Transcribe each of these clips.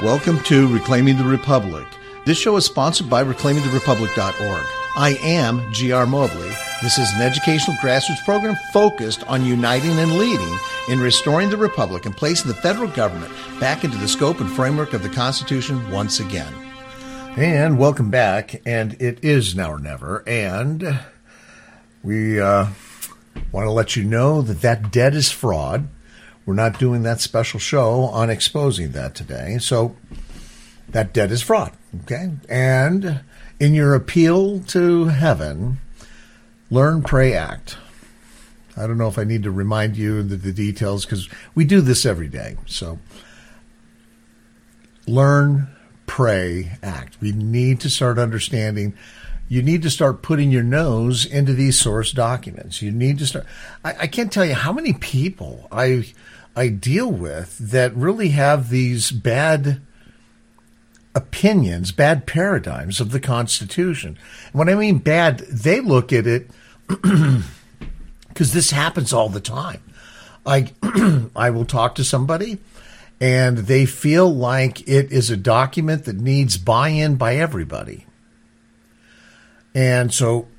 Welcome to Reclaiming the Republic. This show is sponsored by reclaimingtherepublic.org. I am G.R. Mobley. This is an educational grassroots program focused on uniting and leading in restoring the Republic and placing the federal government back into the scope and framework of the Constitution once again. And welcome back, and it is Now or Never, and we want to let you know that debt is fraud. We're not doing that special show on exposing that today. So that debt is fraud, okay? And in your appeal to heaven, learn, pray, act. I don't know if I need to remind you the details because we do this every day. So learn, pray, act. We need to start understanding. You need to start putting your nose into these source documents. You need to start. I can't tell you how many people I deal with that really have these bad opinions, bad paradigms of the Constitution. And when I mean bad, they look at it because this happens all the time. I will talk to somebody and they feel like it is a document that needs buy-in by everybody. And so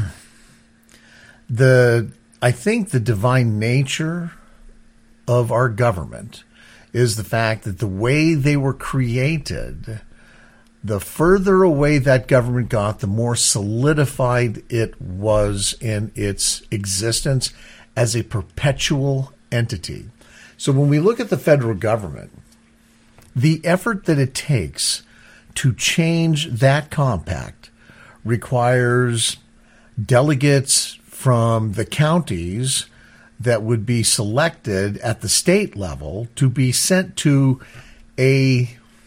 I think the divine nature of our government is the fact that the way they were created, the further away that government got, the more solidified it was in its existence as a perpetual entity. So when we look at the federal government, the effort that it takes to change that compact requires delegates from the counties that would be selected at the state level to be sent to a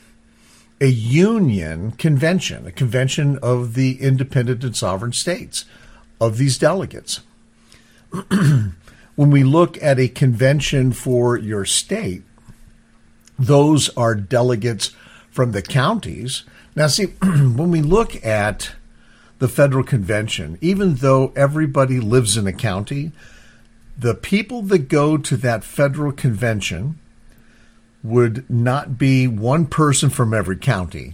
union convention, a convention of the independent and sovereign states of these delegates. When we look at a convention for your state, those are delegates from the counties. Now, see, when we look at the federal convention, even though everybody lives in a county, the people that go to that federal convention would not be one person from every county.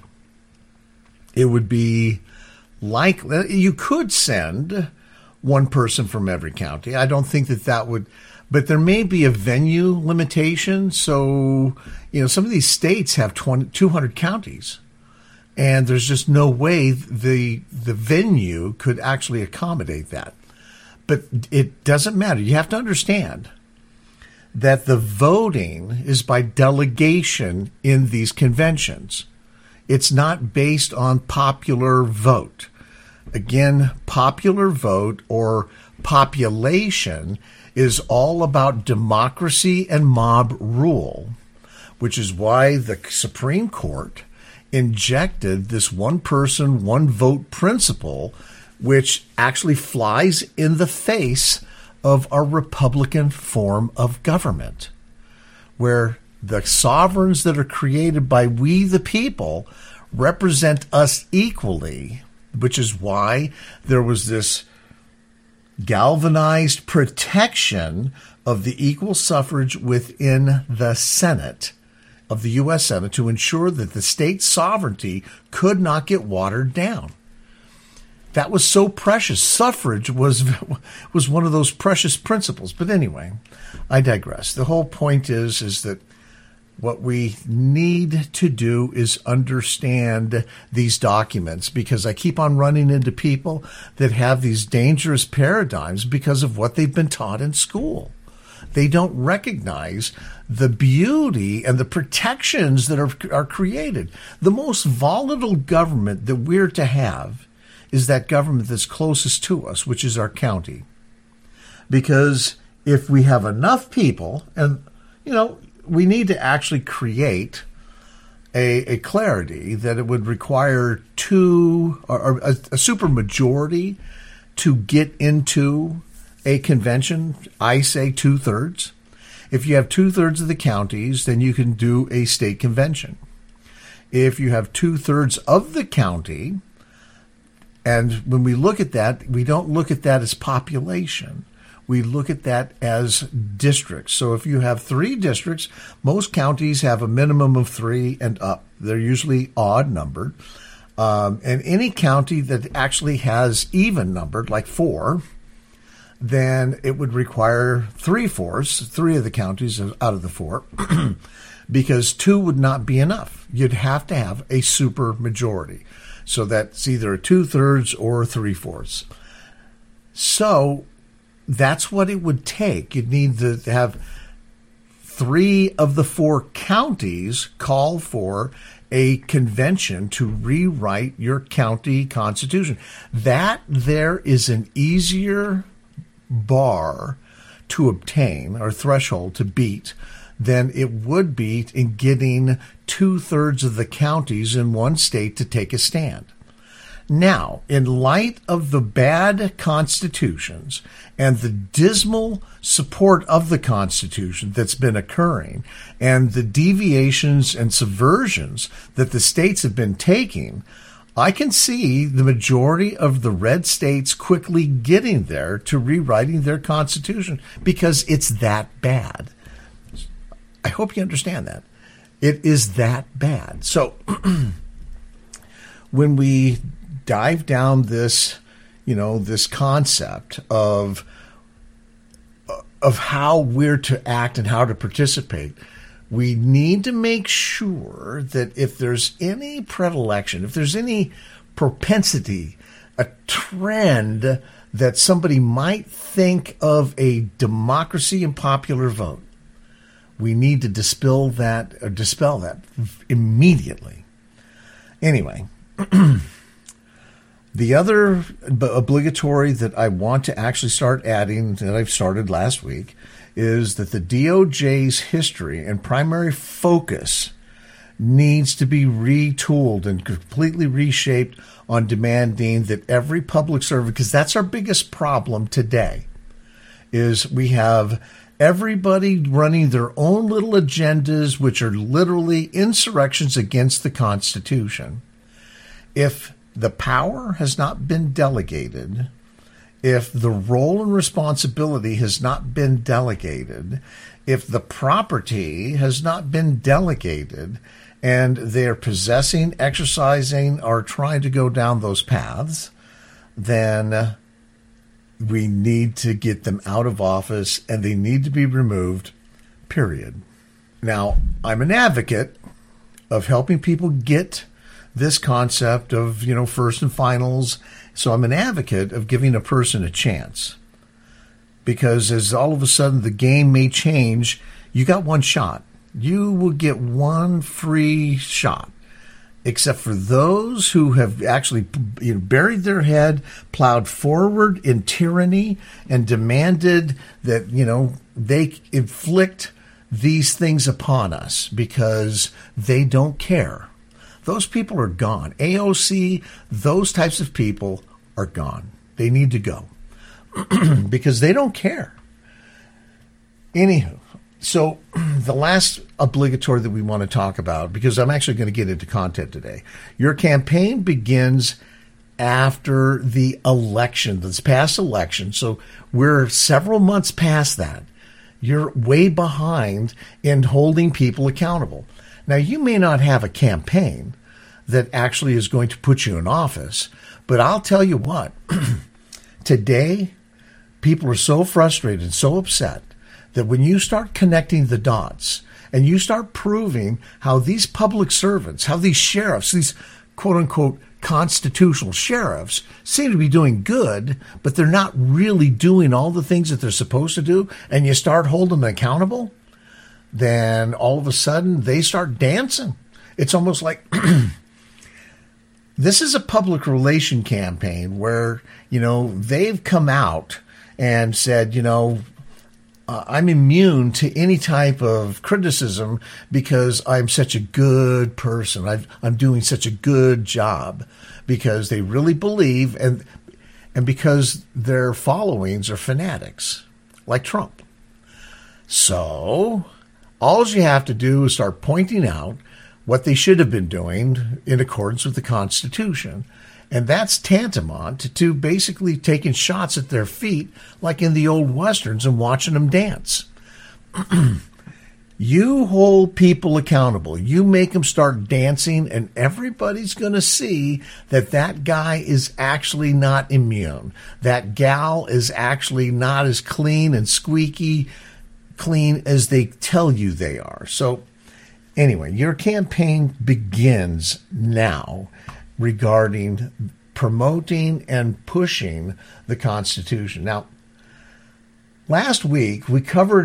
It would be like you could send one person from every county. I don't think that would, but there may be a venue limitation. So, some of these states have 200 counties, and there's just no way the venue could actually accommodate that. But it doesn't matter. You have to understand that the voting is by delegation in these conventions. It's not based on popular vote. Again, popular vote or population is all about democracy and mob rule, which is why the Supreme Court injected this one person, one vote principle, which actually flies in the face of our Republican form of government, where the sovereigns that are created by we the people represent us equally, which is why there was this galvanized protection of the equal suffrage within the Senate of the U.S. Senate to ensure that the state sovereignty could not get watered down. That was so precious. Suffrage was one of those precious principles. But anyway, I digress. The whole point is that what we need to do is understand these documents, because I keep on running into people that have these dangerous paradigms because of what they've been taught in school. They don't recognize the beauty and the protections that are created. The most volatile government that we're to have is that government that's closest to us, which is our county. Because if we have enough people, and, we need to actually create a clarity that it would require a supermajority to get into a convention. I say 2/3. If you have 2/3 of the counties, then you can do a state convention. If you have 2/3 of the county, and when we look at that, we don't look at that as population. we look at that as districts. So if you have 3 districts, most counties have a minimum of 3 and up. They're usually odd numbered. And any county that actually has even numbered, like 4, then it would require 3/4, 3 of the counties out of the 4, because 2 would not be enough. You'd have to have a super majority. So that's either a 2/3 or 3/4. So that's what it would take. You'd need to have 3 of the 4 counties call for a convention to rewrite your county constitution. That there is an easier bar to obtain or threshold to beat than it would be in getting 2/3 of the counties in one state to take a stand. Now, in light of the bad constitutions and the dismal support of the Constitution that's been occurring and the deviations and subversions that the states have been taking, I can see the majority of the red states quickly getting there to rewriting their Constitution because it's that bad. I hope you understand that. It is that bad. So when we dive down this, this concept of how we're to act and how to participate, we need to make sure that if there's any predilection, if there's any propensity, a trend that somebody might think of a democracy and popular vote, we need to dispel that immediately. Anyway, the other obligatory that I want to actually start adding, that I've started last week, is that the DOJ's history and primary focus needs to be retooled and completely reshaped on demanding that every public servant, because that's our biggest problem today, is we have everybody running their own little agendas, which are literally insurrections against the Constitution. If the power has not been delegated, if the role and responsibility has not been delegated, if the property has not been delegated, and they're possessing, exercising, or trying to go down those paths, then we need to get them out of office and they need to be removed, period. Now, I'm an advocate of helping people get this concept of, first and finals. So I'm an advocate of giving a person a chance, because as all of a sudden the game may change, you got one shot. You will get one free shot, except for those who have actually buried their head, plowed forward in tyranny, and demanded that, they inflict these things upon us because they don't care. Those people are gone. AOC, those types of people are gone. They need to go because they don't care. Anywho, so the last obligatory that we want to talk about, because I'm actually going to get into content today. Your campaign begins after the election, this past election. So we're several months past that. You're way behind in holding people accountable. Now, you may not have a campaign that actually is going to put you in office, but I'll tell you what, today, people are so frustrated and so upset that when you start connecting the dots and you start proving how these public servants, how these sheriffs, these quote-unquote constitutional sheriffs seem to be doing good, but they're not really doing all the things that they're supposed to do, and you start holding them accountable, then all of a sudden they start dancing. It's almost like this is a public relation campaign where, they've come out and said, I'm immune to any type of criticism because I'm such a good person. I'm doing such a good job, because they really believe and because their followings are fanatics like Trump. So all you have to do is start pointing out what they should have been doing in accordance with the Constitution, And that's tantamount to basically taking shots at their feet like in the old Westerns and watching them dance. You hold people accountable. You make them start dancing, and everybody's going to see that that guy is actually not immune. That gal is actually not as clean and squeaky clean as they tell you they are. So anyway, your campaign begins now regarding promoting and pushing the Constitution. Now, last week we covered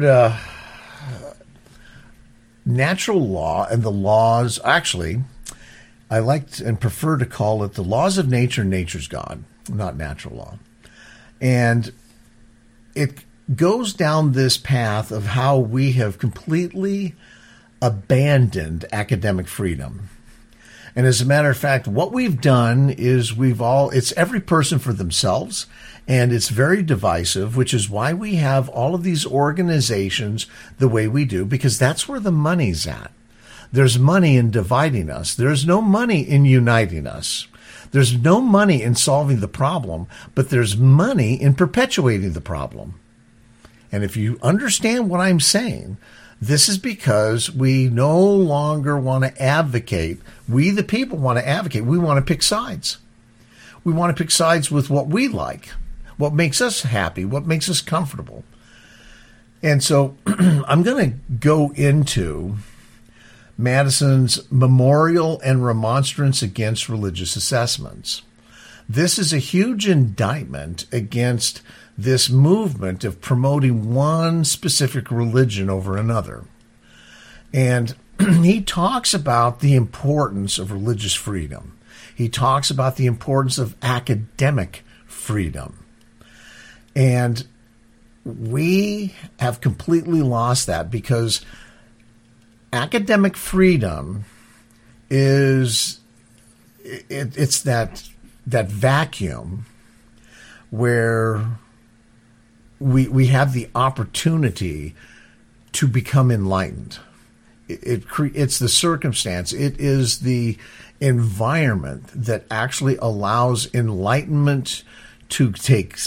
natural law and the laws. Actually, I like and prefer to call it the laws of nature and nature's God, not natural law. And it goes down this path of how we have completely abandoned academic freedom. And as a matter of fact, what we've done is it's every person for themselves, and it's very divisive, which is why we have all of these organizations the way we do, because that's where the money's at. There's money in dividing us. There's no money in uniting us. There's no money in solving the problem, but there's money in perpetuating the problem. And if you understand what I'm saying, this is because we no longer want to advocate. We, the people, want to advocate. We want to pick sides. We want to pick sides with what we like, what makes us happy, what makes us comfortable. And so I'm going to go into Madison's memorial and remonstrance against religious assessments. This is a huge indictment against this movement of promoting one specific religion over another. And he talks about the importance of religious freedom. He talks about the importance of academic freedom. And we have completely lost that, because academic freedom is it's that vacuum where we have the opportunity to become enlightened. It's the circumstance. It is the environment that actually allows enlightenment to take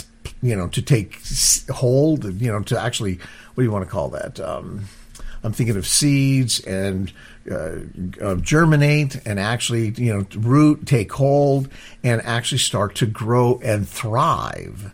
hold, to actually, what do you want to call that? I'm thinking of seeds and germinate and actually, root, take hold, and actually start to grow and thrive.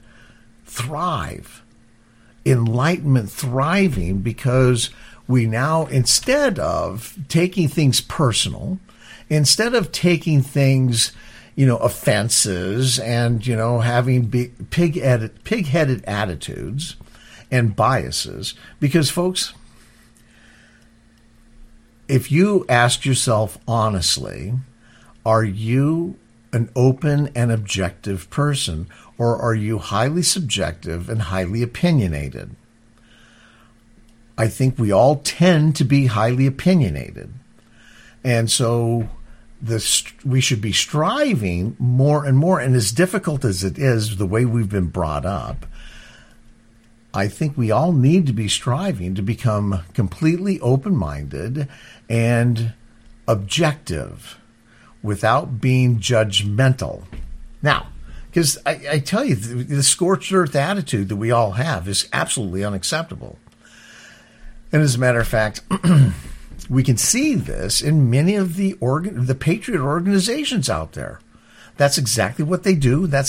Enlightenment thriving, because we now, instead of taking things personal, instead of taking things, offenses and, having pig-headed attitudes and biases, because folks, if you ask yourself honestly, are you an open and objective person, or are you highly subjective and highly opinionated? I think we all tend to be highly opinionated. And so we should be striving more and more, and as difficult as it is, the way we've been brought up, I think we all need to be striving to become completely open-minded and objective without being judgmental. Now, because I tell you, the scorched earth attitude that we all have is absolutely unacceptable. And as a matter of fact, we can see this in many of the patriot organizations out there. That's exactly what they do. That's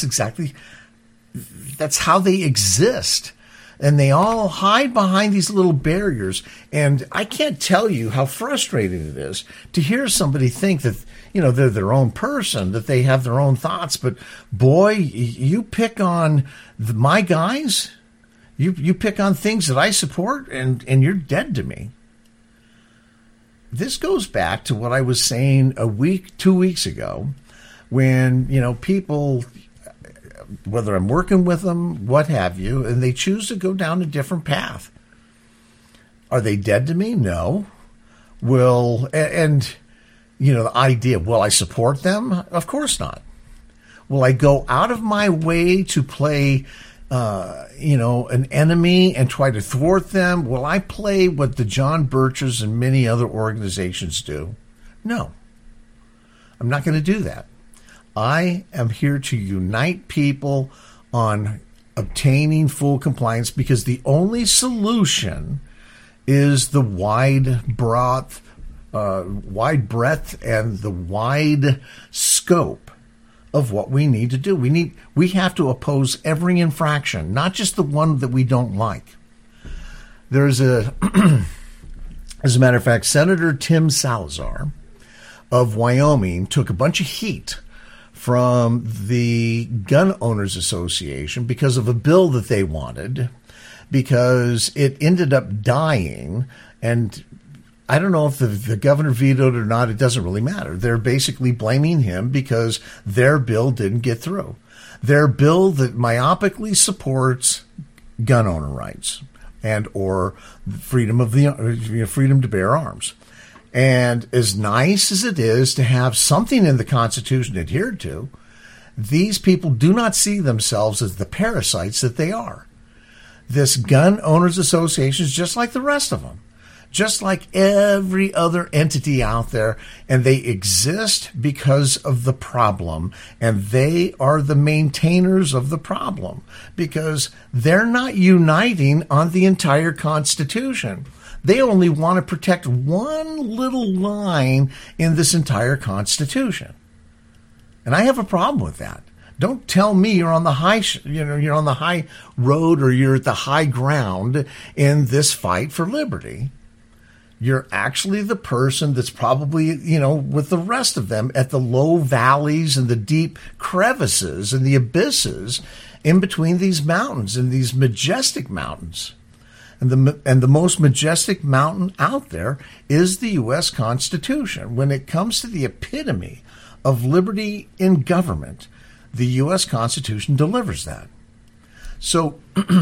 how they exist. And they all hide behind these little barriers. And I can't tell you how frustrating it is to hear somebody think that, they're their own person, that they have their own thoughts. But boy, you pick on my guys, you pick on things that I support, and you're dead to me. This goes back to what I was saying 2 weeks ago, when, people, whether I'm working with them, what have you, and they choose to go down a different path. Are they dead to me? No. The idea, will I support them? Of course not. Will I go out of my way to play, an enemy and try to thwart them? Will I play what the John Birches and many other organizations do? No. I'm not going to do that. I am here to unite people on obtaining full compliance, because the only solution is the wide breadth and the wide scope of what we need to do. We have to oppose every infraction, not just the one that we don't like. There's as a matter of fact, Senator Tim Salazar of Wyoming took a bunch of heat from the Gun Owners Association because of a bill that they wanted, because it ended up dying. And I don't know if the governor vetoed it or not. It doesn't really matter. They're basically blaming him because their bill didn't get through. Their bill that myopically supports gun owner rights and or freedom to bear arms. And as nice as it is to have something in the Constitution adhered to, these people do not see themselves as the parasites that they are. This Gun Owners Association is just like the rest of them, just like every other entity out there, and they exist because of the problem, and they are the maintainers of the problem because they're not uniting on the entire Constitution. They only want to protect one little line in this entire Constitution. And I have a problem with that. Don't tell me you're on the you're on the high road or you're at the high ground in this fight for liberty. You're actually the person that's probably, with the rest of them at the low valleys and the deep crevices and the abysses in between these mountains and these majestic mountains. And the most majestic mountain out there is the U.S. Constitution. When it comes to the epitome of liberty in government, the U.S. Constitution delivers that. So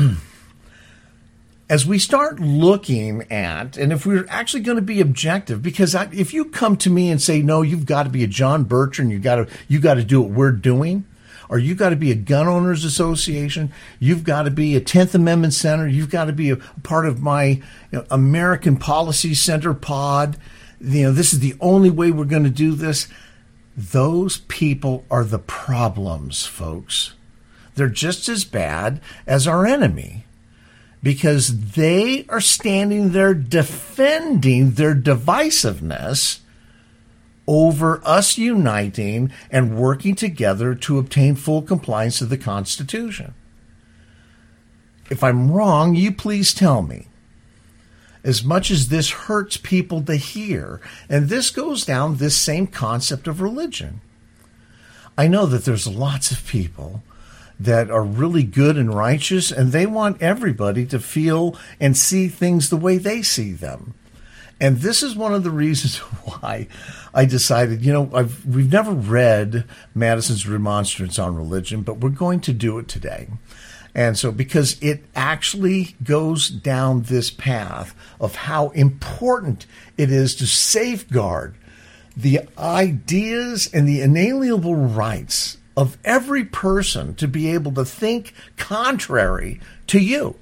as we start looking at, and if we're actually going to be objective, because if you come to me and say, no, you've got to be a John Bertrand, you got to do what we're doing, or you got to be a Gun Owners Association, you've got to be a 10th Amendment Center, you've got to be a part of my American Policy Center pod, this is the only way we're going to do this. Those people are the problems, folks. They're just as bad as our enemy, because they are standing there defending their divisiveness over us uniting and working together to obtain full compliance of the Constitution. If I'm wrong, you please tell me. As much as this hurts people to hear, and this goes down this same concept of religion. I know that there's lots of people that are really good and righteous, and they want everybody to feel and see things the way they see them. And this is one of the reasons why I decided, we've never read Madison's Remonstrance on Religion, but we're going to do it today. And so, because it actually goes down this path of how important it is to safeguard the ideas and the inalienable rights of every person to be able to think contrary to you.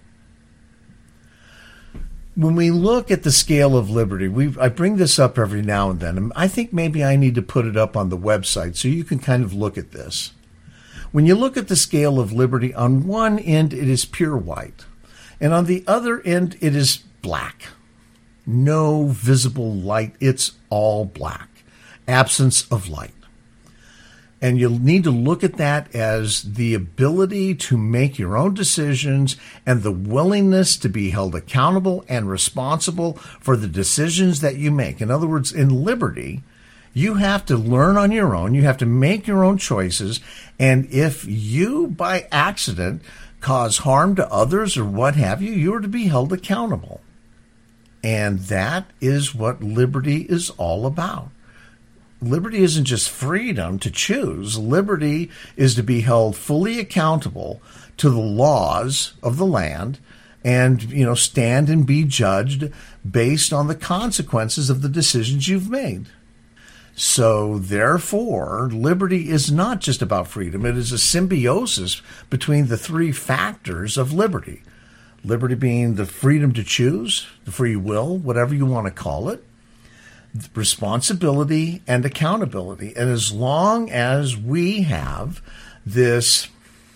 When we look at the scale of liberty, I bring this up every now and then, and I think maybe I need to put it up on the website so you can kind of look at this. When you look at the scale of liberty, on one end it is pure white, and on the other end it is black. No visible light, it's all black. Absence of light. And you'll need to look at that as the ability to make your own decisions and the willingness to be held accountable and responsible for the decisions that you make. In other words, in liberty, you have to learn on your own. You have to make your own choices. And if you, by accident, cause harm to others or what have you, you are to be held accountable. And that is what liberty is all about. Liberty isn't just freedom to choose. Liberty is to be held fully accountable to the laws of the land and, stand and be judged based on the consequences of the decisions you've made. So, therefore, liberty is not just about freedom. It is a symbiosis between the three factors of liberty. Liberty being the freedom to choose, the free will, whatever you want to call it. responsibility and accountability. And as long as we have this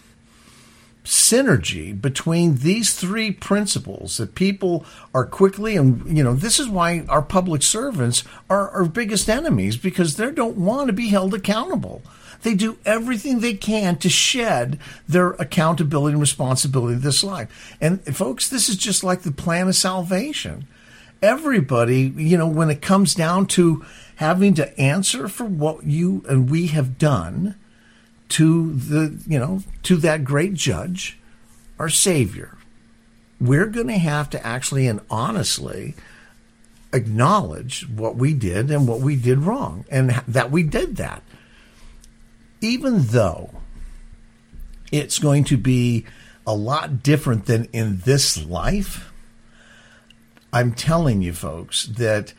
synergy between these three principles, that people are quickly, and this is why our public servants are our biggest enemies, because they don't want to be held accountable. They do everything they can to shed their accountability and responsibility in this life. And folks, this is just like the plan of salvation. Everybody, when it comes down to having to answer for what you and we have done to that great judge, our Savior, we're going to have to actually and honestly acknowledge what we did and what we did wrong, and that we did that. Even though it's going to be a lot different than in this life, I'm telling you, folks, that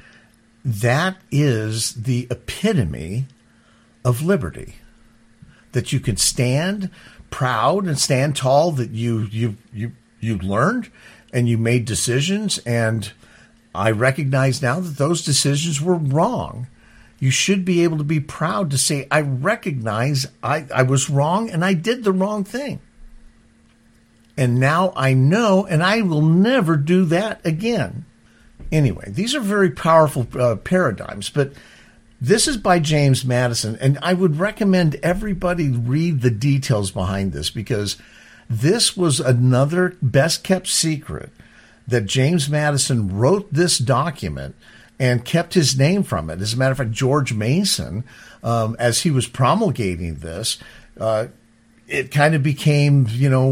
is the epitome of liberty. That you can stand proud and stand tall, that you learned and you made decisions, and I recognize now that those decisions were wrong. You should be able to be proud to say, I recognize I was wrong and I did the wrong thing. And now I know, and I will never do that again. Anyway, these are very powerful paradigms, but this is by James Madison, and I would recommend everybody read the details behind this, because this was another best-kept secret that James Madison wrote this document and kept his name from it. As a matter of fact, George Mason, as he was promulgating this, it kind of became,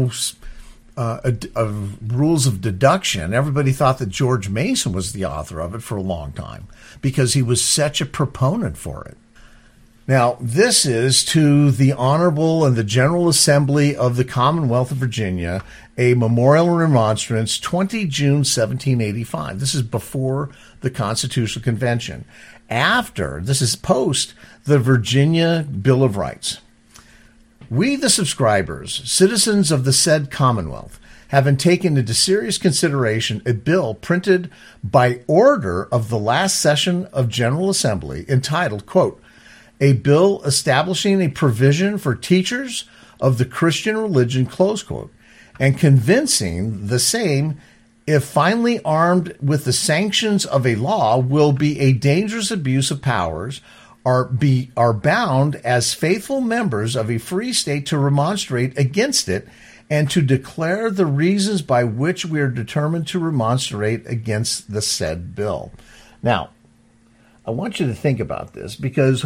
rules of deduction. Everybody thought that George Mason was the author of it for a long time because he was such a proponent for it. Now, this is to the Honorable and the General Assembly of the Commonwealth of Virginia, a memorial and remonstrance, 20 June 1785. This is before the Constitutional Convention. This is post the Virginia Bill of Rights. We, the subscribers, citizens of the said Commonwealth, having taken into serious consideration a bill printed by order of the last session of General Assembly entitled, quote, a bill establishing a provision for teachers of the Christian religion, close quote, and convincing the same, if finally armed with the sanctions of a law, will be a dangerous abuse of powers, are bound as faithful members of a free state to remonstrate against it and to declare the reasons by which we are determined to remonstrate against the said bill. Now, I want you to think about this, because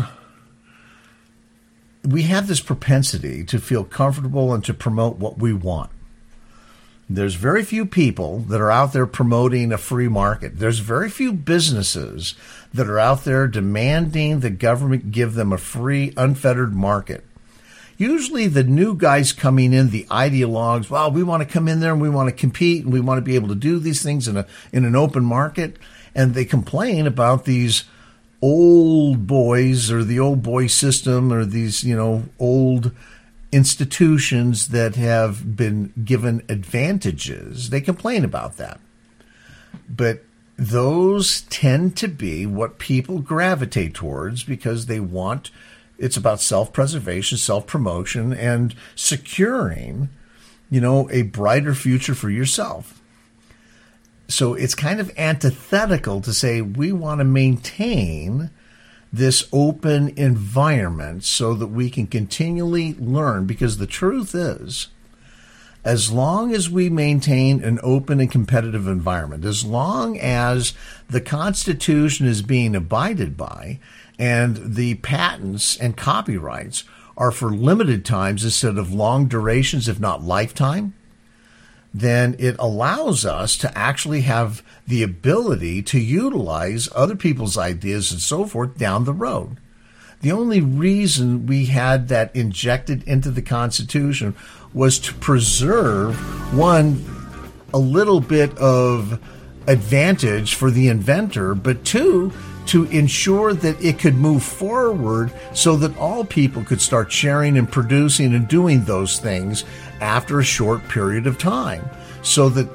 we have this propensity to feel comfortable and to promote what we want. There's very few people that are out there promoting a free market. There's very few businesses that are out there demanding the government give them a free, unfettered market. Usually the new guys coming in, the ideologues, well, we want to come in there and we want to compete and we want to be able to do these things in an open market. And they complain about these old boys, or the old boy system, or these, old institutions that have been given advantages. They complain about that. But those tend to be what people gravitate towards, because it's about self-preservation, self-promotion, and securing, a brighter future for yourself. So it's kind of antithetical to say we want to maintain this open environment so that we can continually learn, because the truth is, as long as we maintain an open and competitive environment, as long as the Constitution is being abided by and the patents and copyrights are for limited times instead of long durations, if not lifetime, then it allows us to actually have the ability to utilize other people's ideas and so forth down the road. The only reason we had that injected into the Constitution was to preserve, one, a little bit of advantage for the inventor, but two, to ensure that it could move forward so that all people could start sharing and producing and doing those things after a short period of time, so that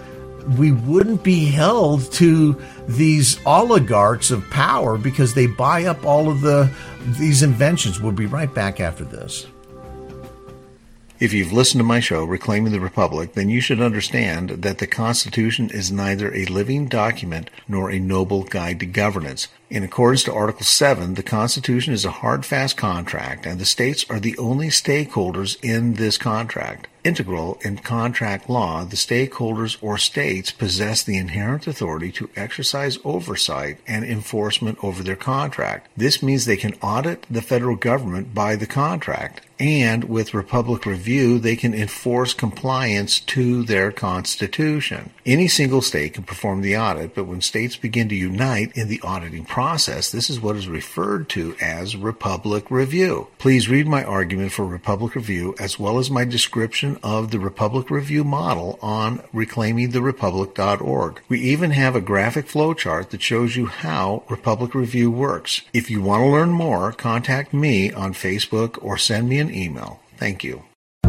we wouldn't be held to these oligarchs of power because they buy up all of these inventions. We'll be right back after this. If you've listened to my show, Reclaiming the Republic, then you should understand that the Constitution is neither a living document nor a noble guide to governance. In accordance to Article 7, the Constitution is a hard, fast contract, and the states are the only stakeholders in this contract. Integral in contract law, the stakeholders or states possess the inherent authority to exercise oversight and enforcement over their contract. This means they can audit the federal government by the contract, and with Republic Review, they can enforce compliance to their Constitution. Any single state can perform the audit, but when states begin to unite in the auditing process, this is what is referred to as Republic Review. Please read my argument for Republic Review as well as my description of the Republic Review model on reclaimingtherepublic.org. We even have a graphic flowchart that shows you how Republic Review works. If you want to learn more, contact me on Facebook or send me an email. Thank you.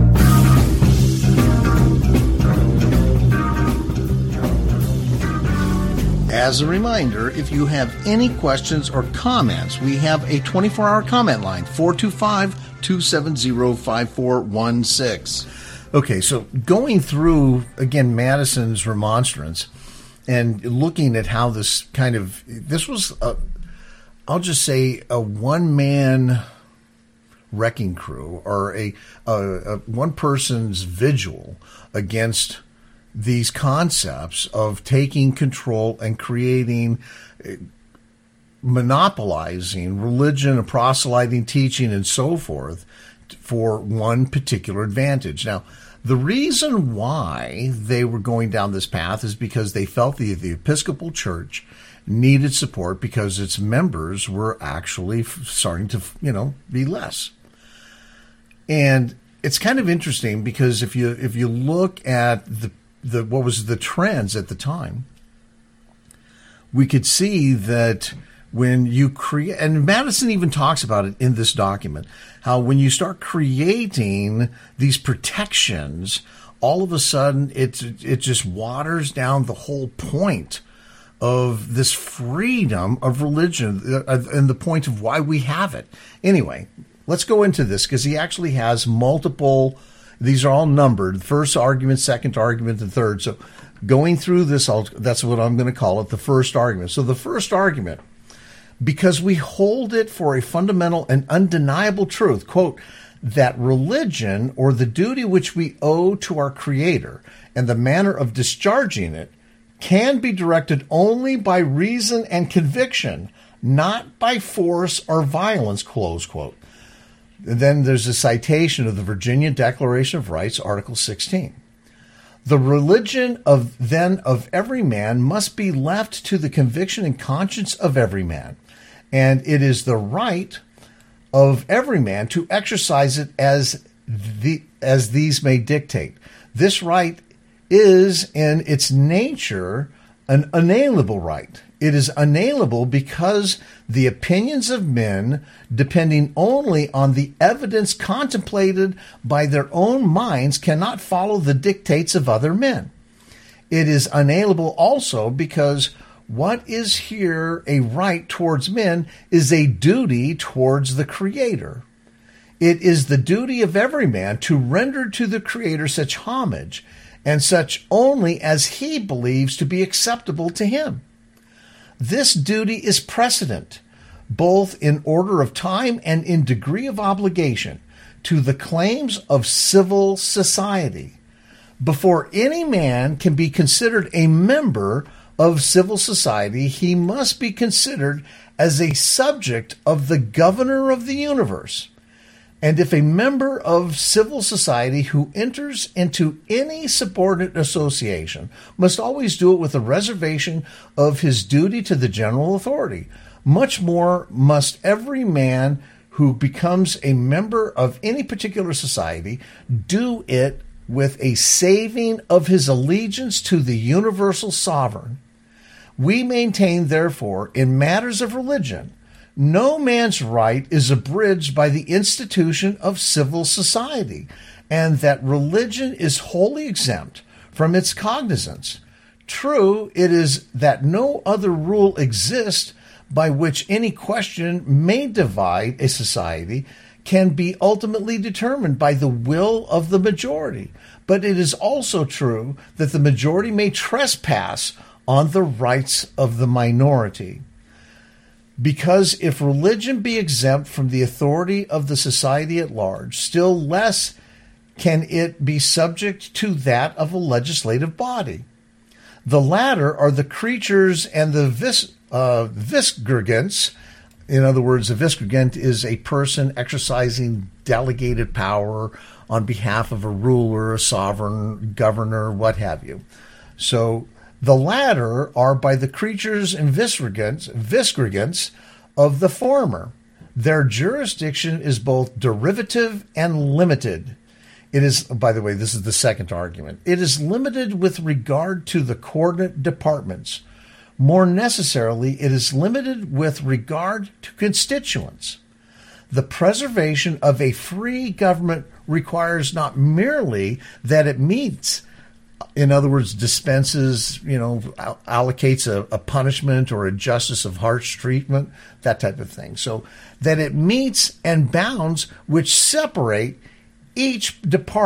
As a reminder, if you have any questions or comments, we have a 24-hour comment line, 425-270-5416. Okay, so going through, again, Madison's remonstrance and looking at how this was, I'll just say, a one-man wrecking crew or a one person's vigil against these concepts of taking control and creating, monopolizing religion and proselyting, teaching, and so forth for one particular advantage. Now, the reason why they were going down this path is because they felt the Episcopal Church needed support because its members were actually starting to, be less. And it's kind of interesting because if you look at the what was the trends at the time, we could see that when you create, and Madison even talks about it in this document, how when you start creating these protections, all of a sudden it just waters down the whole point of this freedom of religion and the point of why we have it. Anyway, let's go into this because he actually has multiple. These are all numbered, first argument, second argument, and third. So going through this, that's what I'm going to call it, the first argument. So the first argument, because we hold it for a fundamental and undeniable truth, quote, that religion or the duty which we owe to our Creator and the manner of discharging it can be directed only by reason and conviction, not by force or violence, close quote. And then there's a citation of the Virginia Declaration of Rights, Article 16. The religion of every man must be left to the conviction and conscience of every man, and it is the right of every man to exercise it as these may dictate. This right is in its nature an unalienable right. It is unalienable because the opinions of men, depending only on the evidence contemplated by their own minds, cannot follow the dictates of other men. It is unalienable also because what is here a right towards men is a duty towards the Creator. It is the duty of every man to render to the Creator such homage and such only as he believes to be acceptable to him. This duty is precedent, both in order of time and in degree of obligation, to the claims of civil society. Before any man can be considered a member of civil society, he must be considered as a subject of the governor of the universe. And if a member of civil society who enters into any subordinate association must always do it with a reservation of his duty to the general authority, much more must every man who becomes a member of any particular society do it with a saving of his allegiance to the universal sovereign. We maintain, therefore, in matters of religion, no man's right is abridged by the institution of civil society, and that religion is wholly exempt from its cognizance. True, it is that no other rule exists by which any question may divide a society can be ultimately determined by the will of the majority. But it is also true that the majority may trespass on the rights of the minority. Because if religion be exempt from the authority of the society at large, still less can it be subject to that of a legislative body. The latter are the creatures and the vicegerents. In other words, a vicegerent is a person exercising delegated power on behalf of a ruler, a sovereign, governor, what have you. So the latter are by the creatures and vicegerents of the former. Their jurisdiction is both derivative and limited. It is, by the way, this is the second argument. It is limited with regard to the coordinate departments. More necessarily, it is limited with regard to constituents. The preservation of a free government requires not merely that it meets, in other words, dispenses, allocates a punishment or a justice of harsh treatment, that type of thing. So that it meets and bounds which separate each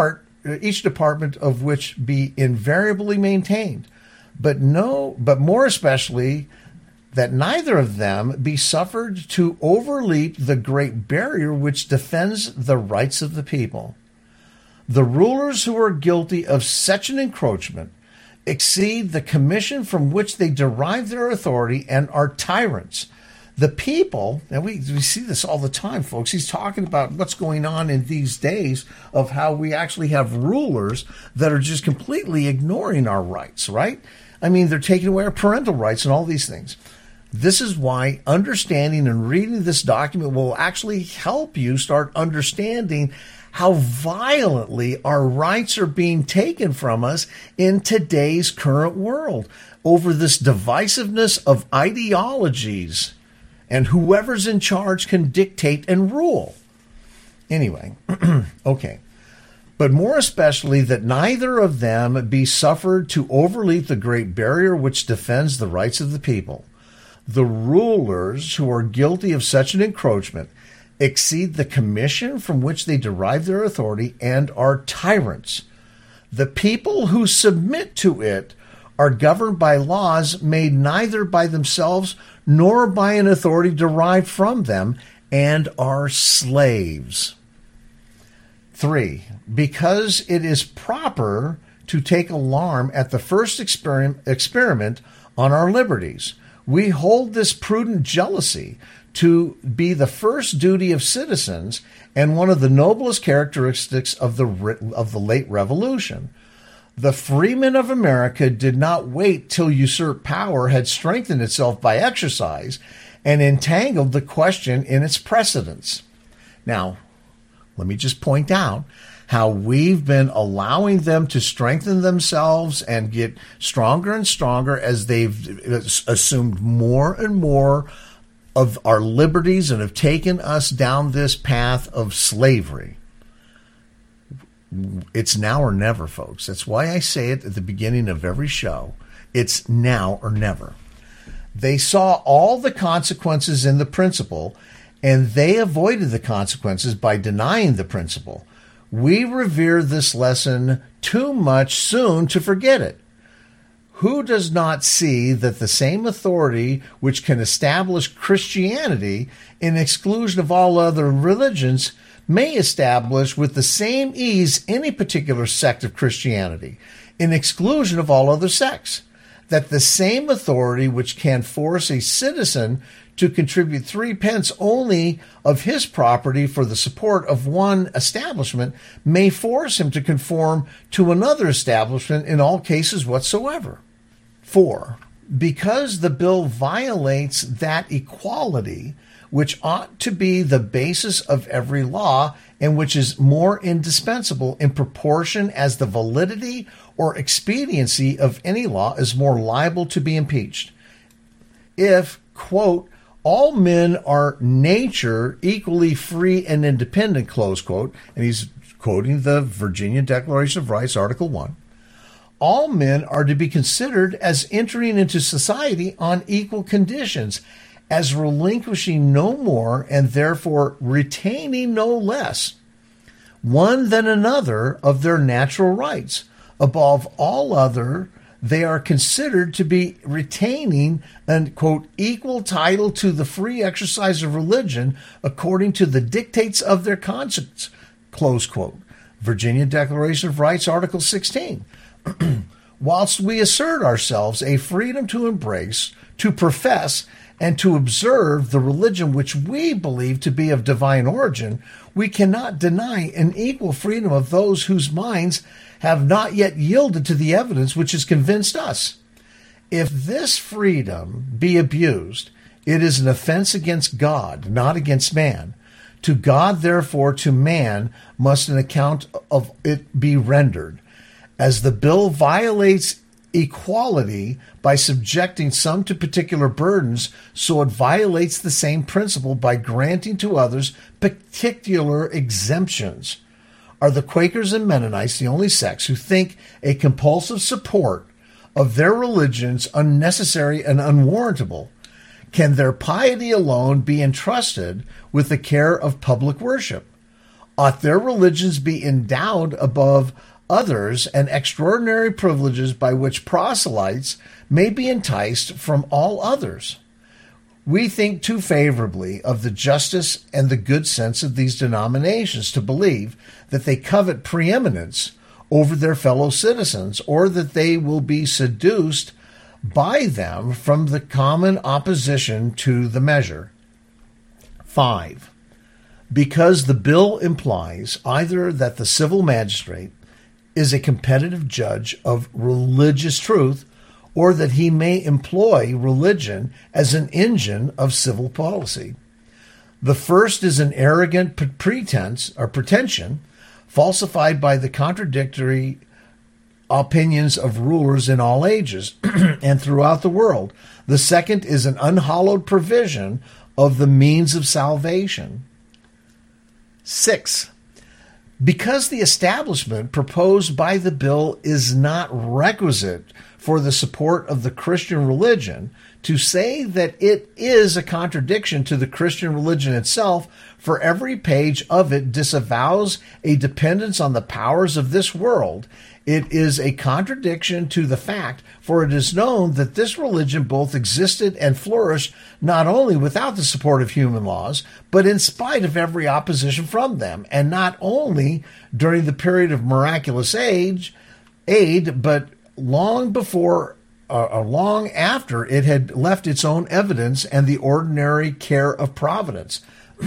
department of which be invariably maintained, but more especially that neither of them be suffered to overleap the great barrier which defends the rights of the people. The rulers who are guilty of such an encroachment exceed the commission from which they derive their authority and are tyrants. The people, and we see this all the time, folks. He's talking about what's going on in these days of how we actually have rulers that are just completely ignoring our rights, right? I mean, they're taking away our parental rights and all these things. This is why understanding and reading this document will actually help you start understanding how violently our rights are being taken from us in today's current world over this divisiveness of ideologies, and whoever's in charge can dictate and rule. Anyway, okay. But more especially that neither of them be suffered to overleap the great barrier which defends the rights of the people. The rulers who are guilty of such an encroachment exceed the commission from which they derive their authority and are tyrants. The people who submit to it are governed by laws made neither by themselves nor by an authority derived from them, and are slaves. 3. Because it is proper to take alarm at the first experiment on our liberties, we hold this prudent jealousy to be the first duty of citizens and one of the noblest characteristics of the late Revolution. The freemen of America did not wait till usurped power had strengthened itself by exercise and entangled the question in its precedents. Now, let me just point out how we've been allowing them to strengthen themselves and get stronger and stronger as they've assumed more and more of our liberties and have taken us down this path of slavery. It's now or never, folks. That's why I say it at the beginning of every show. It's now or never. They saw all the consequences in the principle, and they avoided the consequences by denying the principle. We revere this lesson too much soon to forget it. Who does not see that the same authority which can establish Christianity in exclusion of all other religions may establish with the same ease any particular sect of Christianity in exclusion of all other sects? That the same authority which can force a citizen to contribute 3 pence only of his property for the support of one establishment may force him to conform to another establishment in all cases whatsoever. 4. Because the bill violates that equality which ought to be the basis of every law and which is more indispensable in proportion as the validity or expediency of any law is more liable to be impeached. If, quote, all men are nature equally free and independent, close quote, and he's quoting the Virginia Declaration of Rights, Article 1, all men are to be considered as entering into society on equal conditions, as relinquishing no more and therefore retaining no less one than another of their natural rights. Above all other, they are considered to be retaining an, quote, equal title to the free exercise of religion according to the dictates of their conscience, close quote. Virginia Declaration of Rights, Article 16. Whilst we assert ourselves a freedom to embrace, to profess, and to observe the religion which we believe to be of divine origin, we cannot deny an equal freedom of those whose minds have not yet yielded to the evidence which has convinced us. If this freedom be abused, it is an offense against God, not against man. To God, therefore, to man must an account of it be rendered. As the bill violates equality by subjecting some to particular burdens, so it violates the same principle by granting to others particular exemptions. Are the Quakers and Mennonites the only sects who think a compulsive support of their religions unnecessary and unwarrantable? Can their piety alone be entrusted with the care of public worship? Ought their religions be endowed above others and extraordinary privileges by which proselytes may be enticed from all others? We think too favorably of the justice and the good sense of these denominations to believe that they covet preeminence over their fellow citizens, or that they will be seduced by them from the common opposition to the measure. 5. Because the bill implies either that the civil magistrate is a competitive judge of religious truth, or that he may employ religion as an engine of civil policy. The first is an arrogant pretense or pretension, falsified by the contradictory opinions of rulers in all ages and throughout the world. The second is an unhallowed provision of the means of salvation. 6. Because the establishment proposed by the bill is not requisite for the support of the Christian religion, to say that it is a contradiction to the Christian religion itself, for every page of it disavows a dependence on the powers of this world. It is a contradiction to the fact, for it is known that this religion both existed and flourished not only without the support of human laws, but in spite of every opposition from them, and not only during the period of miraculous aid, but long before or long after it had left its own evidence and the ordinary care of providence.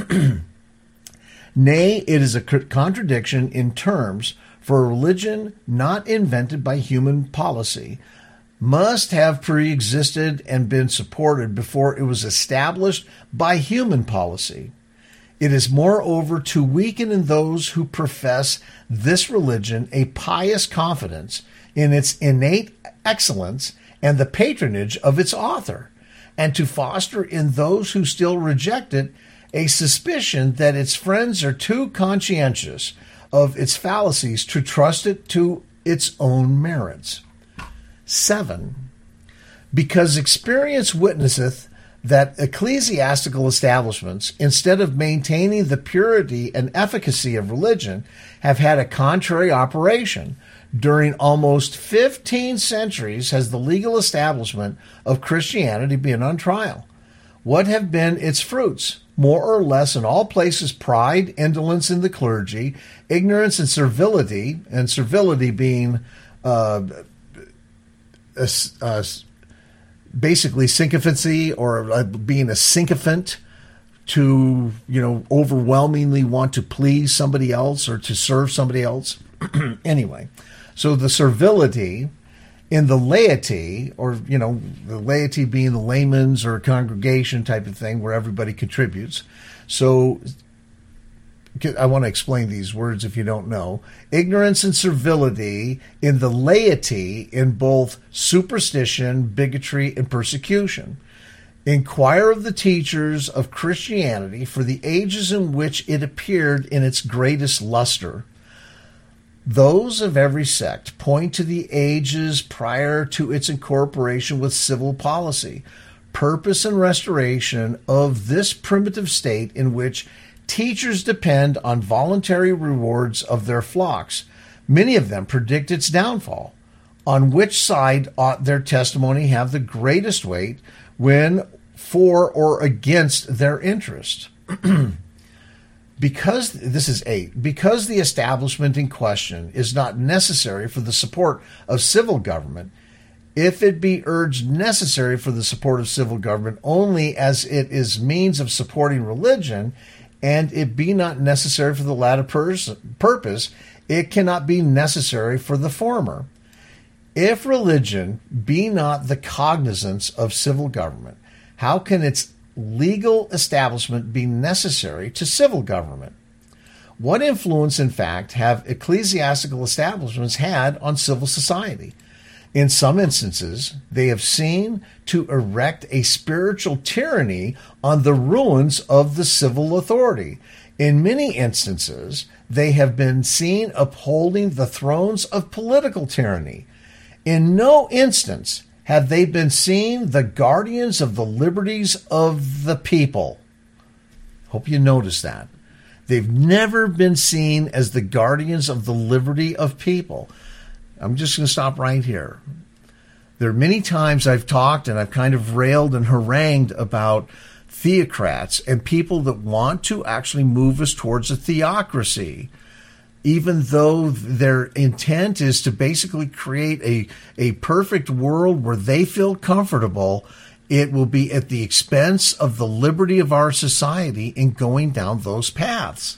Nay, it is a contradiction in terms, for a religion not invented by human policy must have pre-existed and been supported before it was established by human policy. It is moreover to weaken in those who profess this religion a pious confidence in its innate excellence and the patronage of its author, and to foster in those who still reject it a suspicion that its friends are too conscientious of its fallacies to trust it to its own merits. 7. Because experience witnesseth that ecclesiastical establishments, instead of maintaining the purity and efficacy of religion, have had a contrary operation. During almost 15 centuries has the legal establishment of Christianity been on trial. What have been its fruits? More or less in all places pride, indolence in the clergy, ignorance and servility being basically sycophancy, or being a sycophant to, overwhelmingly want to please somebody else or to serve somebody else. Anyway, so the servility in the laity, or, the laity being the layman's or congregation type of thing where everybody contributes. So I want to explain these words if you don't know. Ignorance and servility in the laity in both superstition, bigotry, and persecution. Inquire of the teachers of Christianity for the ages in which it appeared in its greatest luster. Those of every sect point to the ages prior to its incorporation with civil policy, purpose, and restoration of this primitive state in which teachers depend on voluntary rewards of their flocks. Many of them predict its downfall. On which side ought their testimony have the greatest weight when for or against their interest? Because the establishment in question is not necessary for the support of civil government, if it be urged necessary for the support of civil government only as it is means of supporting religion, and it be not necessary for the latter purpose, it cannot be necessary for the former. If religion be not the cognizance of civil government, how can its legal establishment be necessary to civil government? What influence, in fact, have ecclesiastical establishments had on civil society? In some instances, they have seen to erect a spiritual tyranny on the ruins of the civil authority. In many instances, they have been seen upholding the thrones of political tyranny. In no instance have they been seen the guardians of the liberties of the people. Hope you notice that. They've never been seen as the guardians of the liberty of people. I'm just going to stop right here. There are many times I've talked and I've kind of railed and harangued about theocrats and people that want to actually move us towards a theocracy, even though their intent is to basically create a perfect world where they feel comfortable. It will be at the expense of the liberty of our society in going down those paths.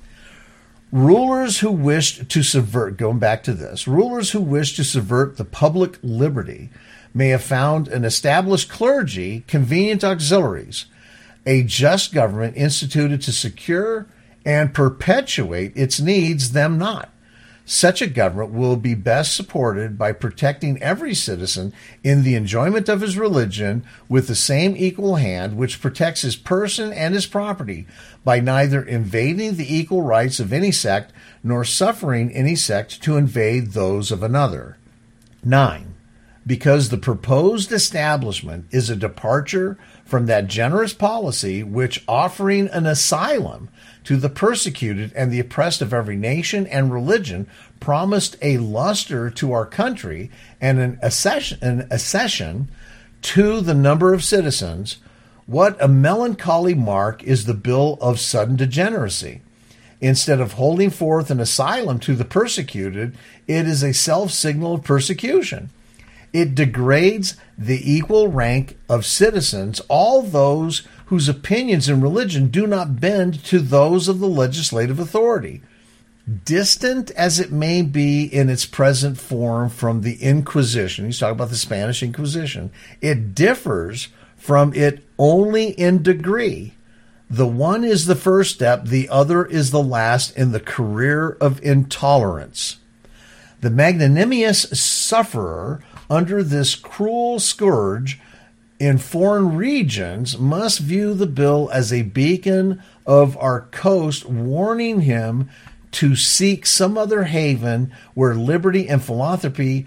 Rulers who wish to subvert, going back to this, rulers who wish to subvert the public liberty may have found an established clergy convenient auxiliaries, a just government instituted to secure and perpetuate its needs them not. Such a government will be best supported by protecting every citizen in the enjoyment of his religion with the same equal hand which protects his person and his property, by neither invading the equal rights of any sect nor suffering any sect to invade those of another. 9. Because the proposed establishment is a departure from that generous policy which, offering an asylum to the persecuted and the oppressed of every nation and religion, promised a luster to our country and an accession to the number of citizens, what a melancholy mark is the bill of sudden degeneracy. Instead of holding forth an asylum to the persecuted, it is a self-signal of persecution. It degrades the equal rank of citizens, all those whose opinions in religion do not bend to those of the legislative authority. Distant as it may be in its present form from the Inquisition, he's talking about the Spanish Inquisition, it differs from it only in degree. The one is the first step, the other is the last in the career of intolerance. The magnanimous sufferer under this cruel scourge in foreign regions must view the bill as a beacon of our coast, warning him to seek some other haven where liberty and philanthropy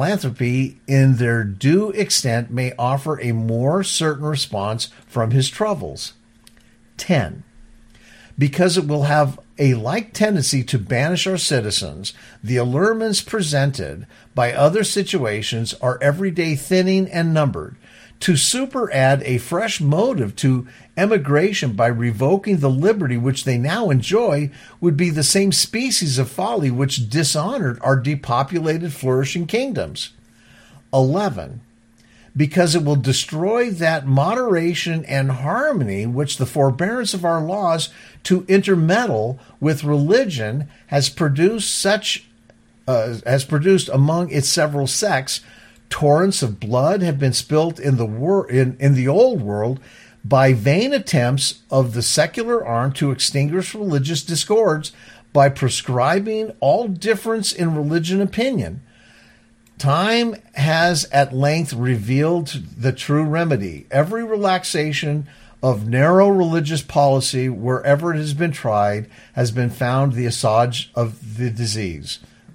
in their due extent may offer a more certain response from his troubles. 10. Because it will have a like tendency to banish our citizens, the allurements presented by other situations are every day thinning and numbered. To superadd a fresh motive to emigration by revoking the liberty which they now enjoy would be the same species of folly which dishonored our depopulated, flourishing kingdoms. 11. Because it will destroy that moderation and harmony which the forbearance of our laws to intermeddle with religion has produced among its several sects. Torrents of blood have been spilt in the old world by vain attempts of the secular arm to extinguish religious discords by prescribing all difference in religion opinion. Time has at length revealed the true remedy. Every relaxation of narrow religious policy, wherever it has been tried, has been found the assuage of the disease.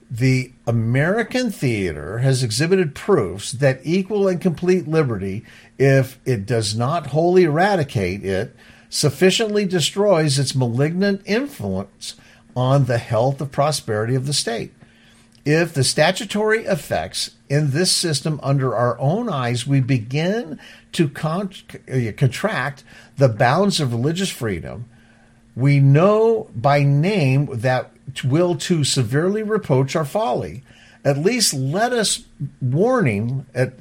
The American theater has exhibited proofs that equal and complete liberty, if it does not wholly eradicate it, sufficiently destroys its malignant influence on the health and prosperity of the state. If the statutory effects in this system under our own eyes, we begin to contract the bounds of religious freedom, we know by name that will too severely reproach our folly. At least let warning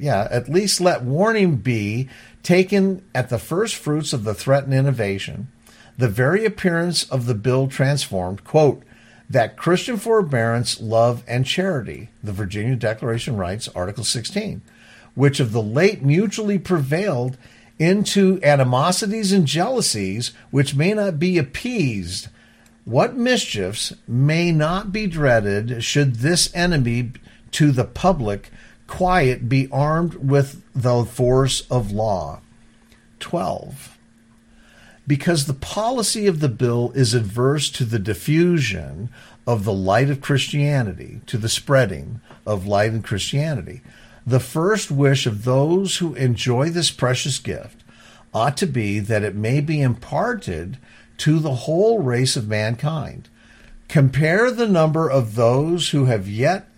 be taken at the first fruits of the threatened innovation. The very appearance of the bill transformed, quote, that Christian forbearance, love, and charity, the Virginia Declaration writes, Article 16, which of the late mutually prevailed into animosities and jealousies which may not be appeased. What mischiefs may not be dreaded should this enemy to the public quiet be armed with the force of law. 12. Because the policy of the bill is adverse to the diffusion of the light of Christianity, to the spreading of light in Christianity, the first wish of those who enjoy this precious gift ought to be that it may be imparted to the whole race of mankind. Compare the number of those who have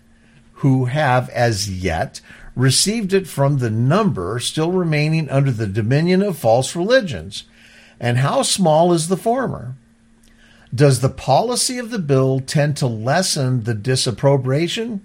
as yet received it from the number still remaining under the dominion of false religions. And how small is the former? Does the policy of the bill tend to lessen the disapprobation?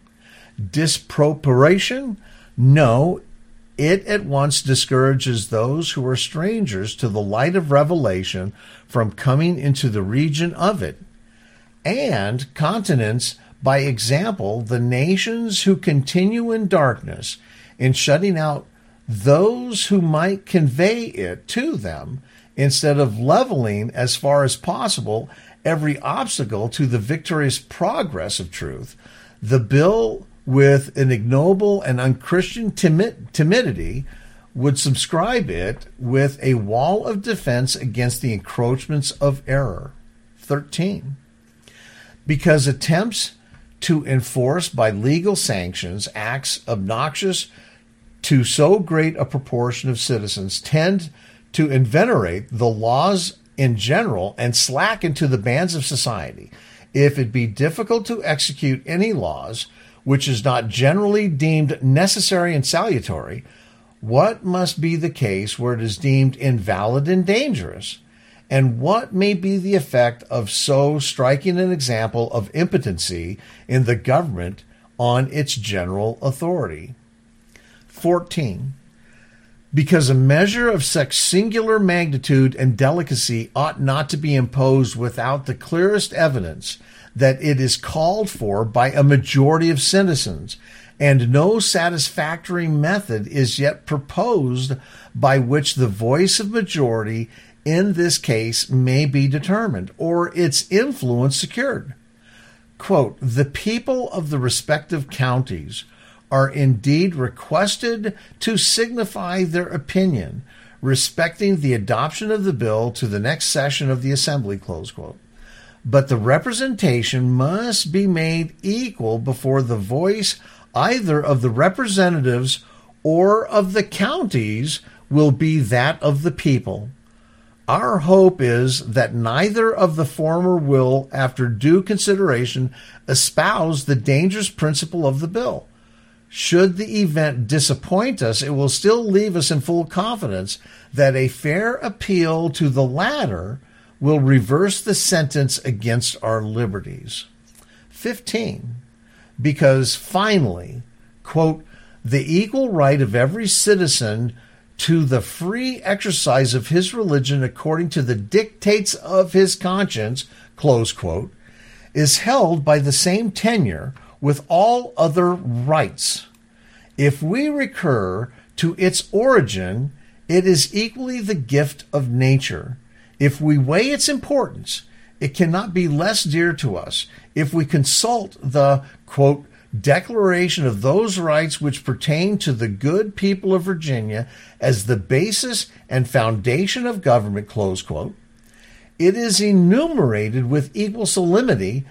No, it at once discourages those who are strangers to the light of revelation from coming into the region of it, and continents by example the nations who continue in darkness, in shutting out those who might convey it to them, instead of leveling as far as possible every obstacle to the victorious progress of truth. The bill, with an ignoble and unchristian timidity, would subscribe it with a wall of defense against the encroachments of error. 13. Because attempts to enforce by legal sanctions acts obnoxious to so great a proportion of citizens tend to inveterate the laws in general and slacken to the bands of society. If it be difficult to execute any laws which is not generally deemed necessary and salutary, what must be the case where it is deemed invalid and dangerous? And what may be the effect of so striking an example of impotency in the government on its general authority? 14. Because a measure of such singular magnitude and delicacy ought not to be imposed without the clearest evidence that it is called for by a majority of citizens, and no satisfactory method is yet proposed by which the voice of majority in this case may be determined, or its influence secured. Quote, the people of the respective counties are indeed requested to signify their opinion respecting the adoption of the bill to the next session of the Assembly, close quote. But the representation must be made equal before the voice either of the representatives or of the counties will be that of the people. Our hope is that neither of the former will, after due consideration, espouse the dangerous principle of the bill. Should the event disappoint us, it will still leave us in full confidence that a fair appeal to the latter will reverse the sentence against our liberties. 15. Because finally, quote, the equal right of every citizen to the free exercise of his religion according to the dictates of his conscience, close quote, is held by the same tenure with all other rights. If we recur to its origin, it is equally the gift of nature. If we weigh its importance, it cannot be less dear to us. If we consult the, quote, declaration of those rights which pertain to the good people of Virginia as the basis and foundation of government, close quote, it is enumerated with equal solemnity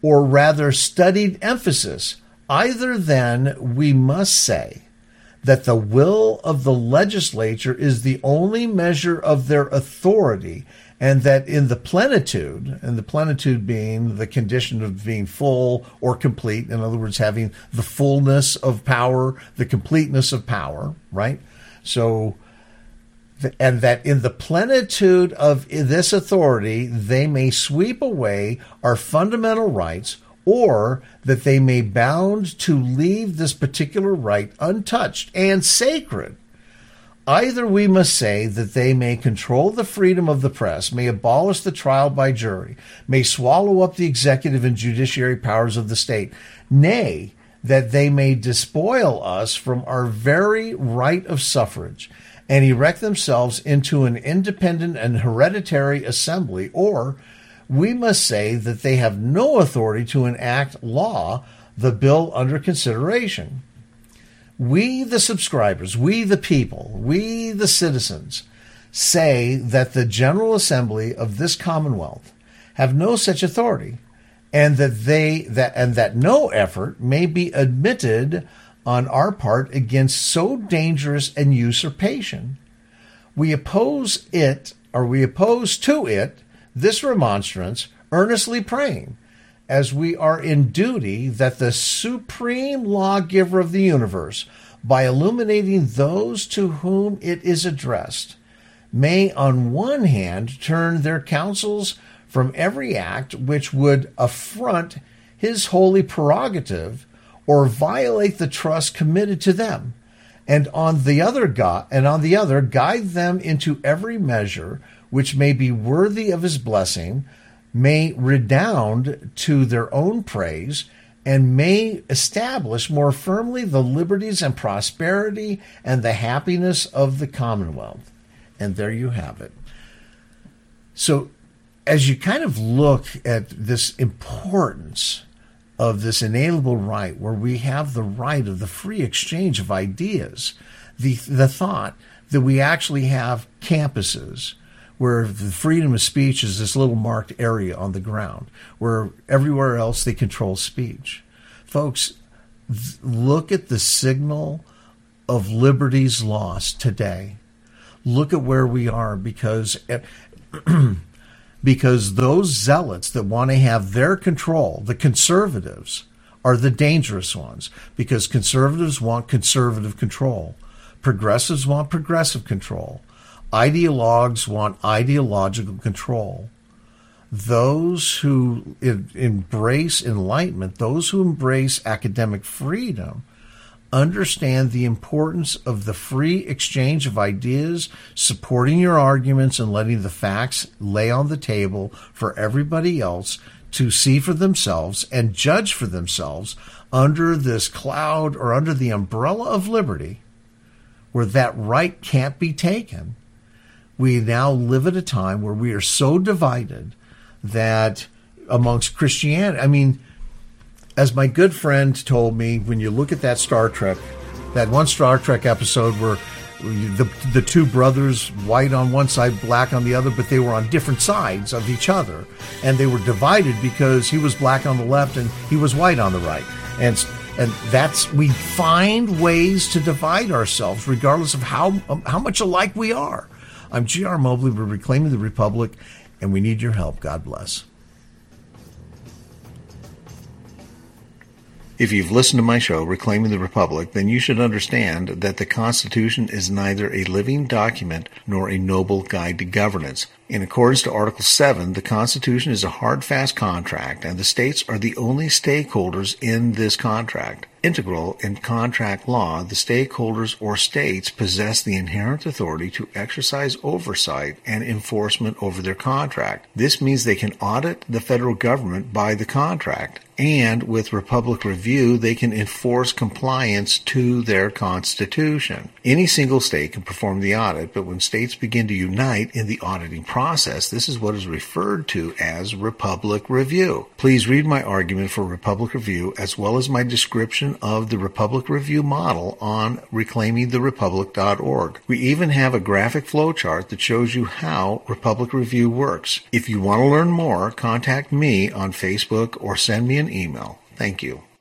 or rather studied emphasis, either then we must say that the will of the legislature is the only measure of their authority, and that in the plenitude, and the plenitude being the condition of being full or complete, in other words, having the fullness of power, the completeness of power, right? So, and that in the plenitude of this authority, they may sweep away our fundamental rights, or that they may bound to leave this particular right untouched and sacred. Either we must say that they may control the freedom of the press, may abolish the trial by jury, may swallow up the executive and judiciary powers of the state, nay, that they may despoil us from our very right of suffrage, and erect themselves into an independent and hereditary assembly, or we must say that they have no authority to enact law, the bill under consideration. We, the subscribers, we, the people, we, the citizens, say that the General Assembly of this Commonwealth have no such authority, and that no effort may be admitted on our part against so dangerous an usurpation. We oppose to it this remonstrance, earnestly praying, as we are in duty, that the supreme lawgiver of the universe, by illuminating those to whom it is addressed, may on one hand turn their counsels from every act which would affront his holy prerogative or violate the trust committed to them, and on the other guide them into every measure which may be worthy of his blessing, may redound to their own praise, and may establish more firmly the liberties and prosperity and the happiness of the Commonwealth. And there you have it. So as you kind of look at this importance of this inalienable right, where we have the right of the free exchange of ideas, the thought that we actually have campuses where the freedom of speech is this little marked area on the ground, where everywhere else they control speech. Folks, look at the signal of liberties lost today. Look at where we are, because those zealots that want to have their control, the conservatives, are the dangerous ones, because conservatives want conservative control. Progressives want progressive control. Ideologues want ideological control. Those who embrace enlightenment, those who embrace academic freedom, understand the importance of the free exchange of ideas, supporting your arguments and letting the facts lay on the table for everybody else to see for themselves and judge for themselves under this cloud or under the umbrella of liberty, where that right can't be taken. We now live at a time where we are so divided that amongst Christianity, I mean, as my good friend told me, when you look at that Star Trek, that one Star Trek episode where the two brothers, white on one side, black on the other, but they were on different sides of each other, and they were divided because he was black on the left and he was white on the right. And that's, we find ways to divide ourselves regardless of how much alike we are. I'm G.R. Mobley. We're Reclaiming the Republic, and we need your help. God bless. If you've listened to my show, Reclaiming the Republic, then you should understand that the Constitution is neither a living document nor a noble guide to governance. In accordance to Article 7, the Constitution is a hard, fast contract, and the states are the only stakeholders in this contract. Integral in contract law, the stakeholders or states possess the inherent authority to exercise oversight and enforcement over their contract. This means they can audit the federal government by the contract, and with Republic Review, they can enforce compliance to their Constitution. Any single state can perform the audit, but when states begin to unite in the auditing process, this is what is referred to as Republic Review. Please read my argument for Republic Review as well as my description version of the Republic Review model on reclaimingtherepublic.org. We even have a graphic flowchart that shows you how Republic Review works. If you want to learn more, contact me on Facebook or send me an email. Thank you.